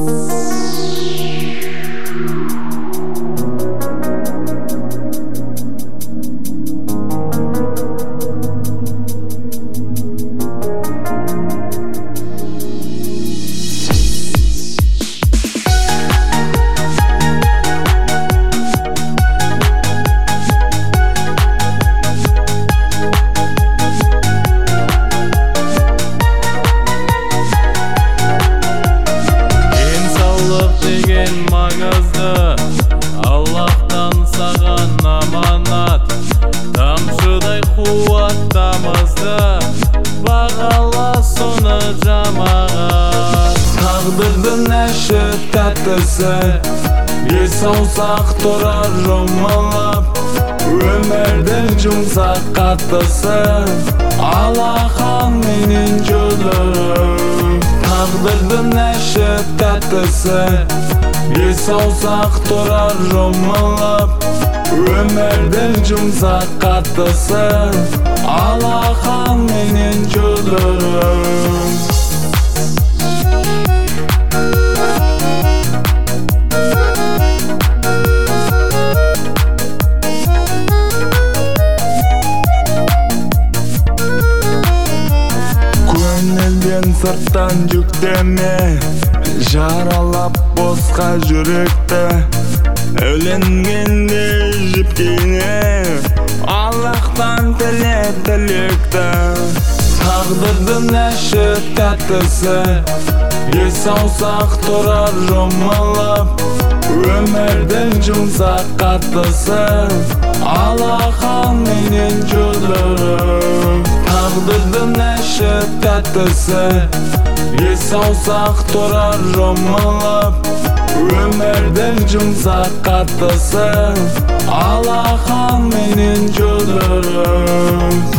Магазды Аллахтан саған аманат, тамшыдай қуаттамызды, бағала соны жамағат. Тағдырдың әші тәттісі, ес аусақ тұрар жұмылып, өмірдің жұмсақ қаттысы, алақан менен жолырып. Тағдырдың әші тәттісі, ес аусақ тұрар жұмылып, өмірдің жұмсақ қаттысы, алақан менен жолырып. Көңілден сырттан жүктеме, жаралап босқа жүректі, өлінгенде жіпкейне, Аллахтан тіле тілекті. Тағдырдың әші тәттісі, ес аусақ тұрар жұмылып, өмірдің жұмсақ қаттысы, алақан менен жолырып. Тағдырдың әші тәттісі, ес аусақ тұрар жұмылып, өмірдің жұмсақ қаттысы, алақан менен жолырып.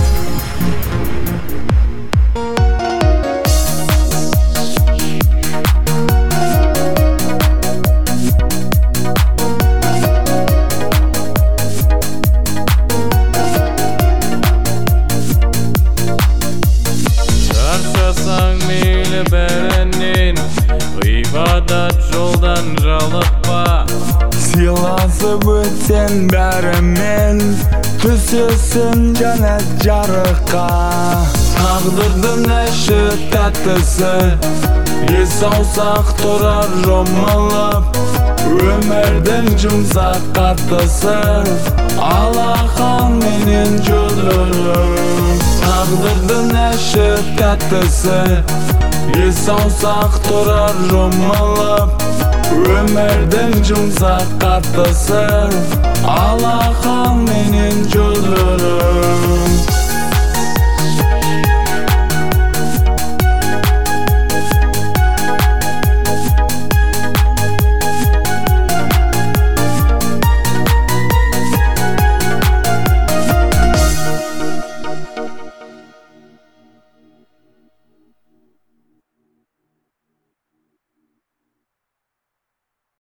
Шаршасаң мейлі бәрінен, ғибадат жолдан жалықпа. Сыйласып өтсен бәрімен, түсесің жәннат жарыққа. Тағдырдың әші тәттісі, ес аусақ тұрар жұмылып, өмірдің жұмсақ қаттысы, алақан менен жолырып. Тағдырдың әші тәттісі, ес аусақ тұрар жұмылып, өмірдің жұмсақ қаттысы, алақан менен жолырып.